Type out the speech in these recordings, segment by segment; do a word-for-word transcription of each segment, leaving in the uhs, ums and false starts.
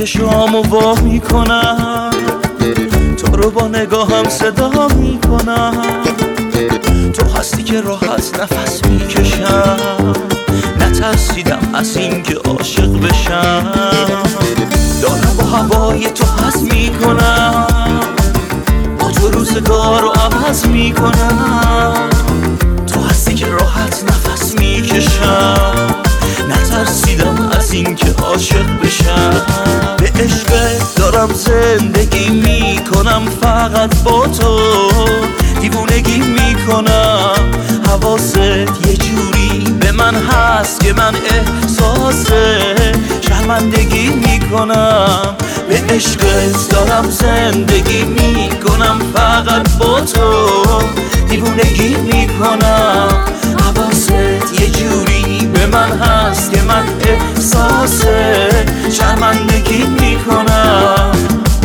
چشامو وا میکنم، تو رو با نگاهم صدا میکنم. تو هستی که راحت نفس میکشم، نترسیدم از این که عاشق بشم. دارم با هوای تو حس میکنم، با تو روزگار رو عوض میکنم. تو هستی که راحت نفس میکشم، نترسیدم از این که عاشق بشم. به عشقت دارم زندگی میکنم، فقط با تو دیوونگی میکنم. حواست یه جوری به من هست که من احساس شرمندگی میکنم. به عشقت دارم زندگی میکنم، فقط با تو دیوونگی میکنم. حواست یه جوری به من هست که من احساس شرمندگی میکنم.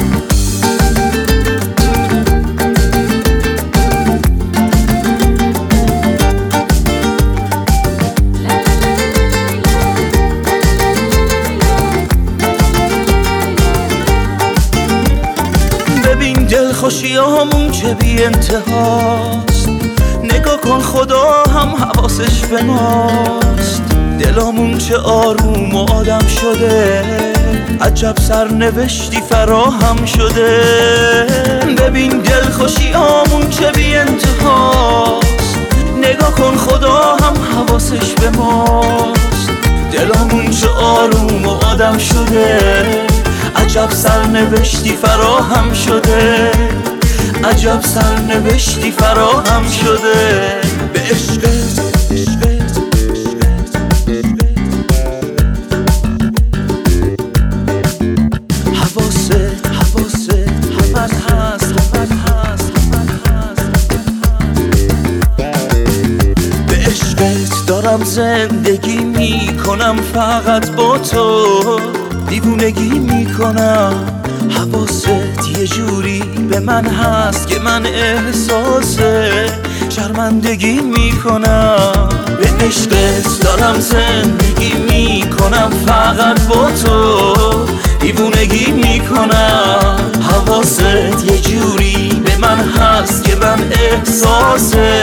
ببین دلخوشیامون چه بی انتهاست، نگاه کن خدا هم حواسش به ماست. دلامون چه آروم و آدم شده، عجب سرنوشتی فراهم شده. ببین دلخوشیامون چه بی انتهاست، نگاه کن خدا هم حواسش به ماست. دلامون چه آروم و آدم شده، عجب سرنوشتی فراهم شده. عجب سرنوشتی فراهم شده. به عشقت حواست حواست همت هست، همت هست، همت هست. به عشقت دارم زندگی میکنم، فقط با تو دیوونگی میکنم. حواست یه جوری به من هست که من احساس شرمندگی میکنم. به عشقت دارم زندگی میکنم، فقط با تو دیوونگی میکنم. حواست یه جوری به من هست که من احساس